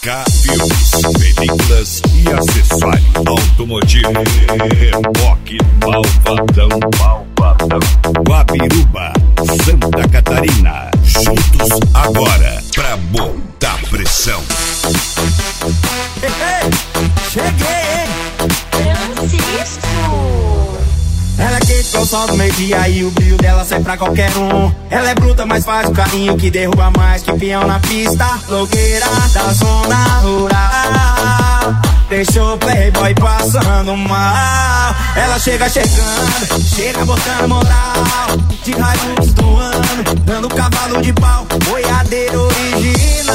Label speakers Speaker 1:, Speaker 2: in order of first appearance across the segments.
Speaker 1: GK Filmes, películas e acessórios automotivo. Reboque Malvadão. Guabiruba, Santa Catarina. Juntos agora pra botar pressão.
Speaker 2: Cheguei!
Speaker 3: Francisco!
Speaker 2: Ela é quente com o sol do meio-dia e o brilho dela sai pra qualquer um. Ela é bruta, mas faz um carrinho que derruba mais que peão na pista. Blogueira da zona rural, deixou o playboy passando mal. Ela chega chegando, chega botando moral, de Raimundos do ano, dando cavalo de pau, boiadeiro original.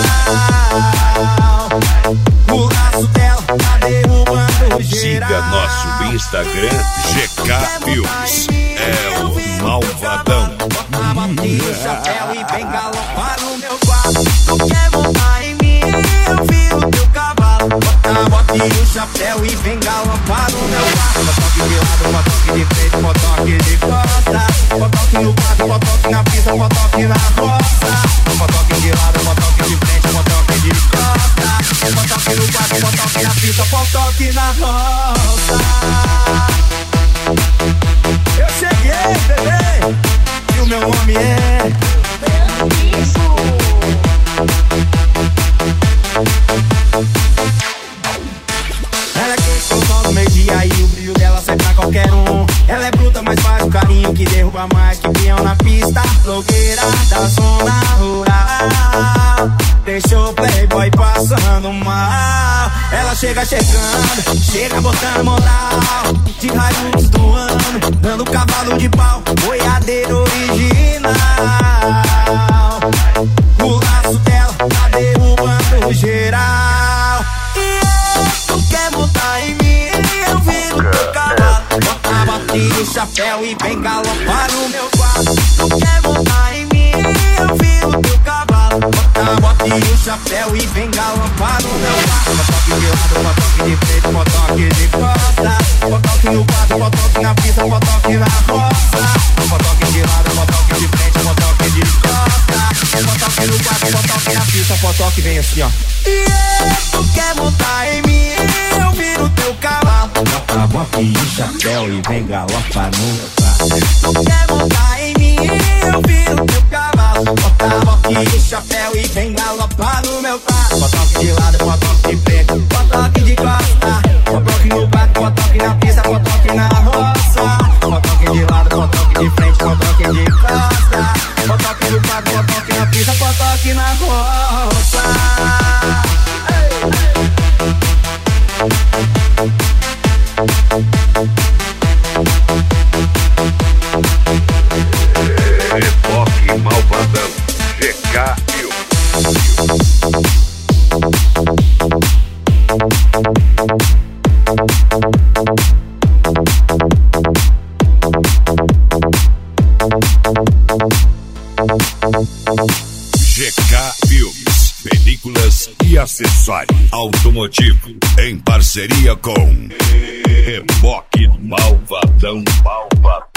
Speaker 2: O laço dela tá derrubando geral.
Speaker 1: Siga nosso Instagram, GK Filmes. É o Malvadão.
Speaker 2: Bota o chapéu e vem galopar no meu quarto. Tu quer montar em mim, eu viro teu cavalo. Bota o chapéu e vem galopar no meu quarto. Botoque de lado, botoque de frente, botoque de costa. Botoque no quarto, botoque na pista, botoque na roça. Botoque de lado, botoque de frente, botoque de costa. Botoque no quarto, botoque na pista, botoque na roça. Eu cheguei, bebê, e o meu nome é
Speaker 3: Francisco!
Speaker 2: Ela é quente com o sol do meio-dia e o brilho dela sai pra qualquer um. Ela é bruta, mas faz um carrinho que derruba mais que peão na pista. Blogueira da zona rural, deixou o playboy passando mal. Ela chega chegando, chega botando moral, de Raimundos do ano, dando cavalo de pau, boiadeiro original. O laço dela tá derrubando geral. Tu quer montar em mim, eu viro teu cavalo. Bota o chapéu e vem galopar no meu quarto. Tu quer montar em mim, eu viro teu cavalo. Bota o chapéu e vem galopar no meu quarto. Botoque de lado, botoque de frente, botoque de costa. Botoque no quarto, botoque na pista, botoque na roça. Botoque de lado, botoque de frente, botoque de costa. Botoque no quarto, botoque na pista, botoque vem assim, ó. Tu quer montar em mim, eu viro teu cavalo. Bota o chapéu e vem galopar no meu quarto. Tu quer montar em mim, eu viro teu cavalo. Bota o chapéu e vem galopar no meu quarto. Botoque de lado, botoque de frente, botoque de costa. Botoque no quarto, botoque na pista, botoque na roça. Botoque de lado, botoque de frente, botoque de costa. Botoque no quarto, botoque na pista, botoque na roça.
Speaker 1: Reboque Malvadão, GK Filmes. GK Filmes, películas e acessórios automotivo, em parceria com Reboque Malvadão.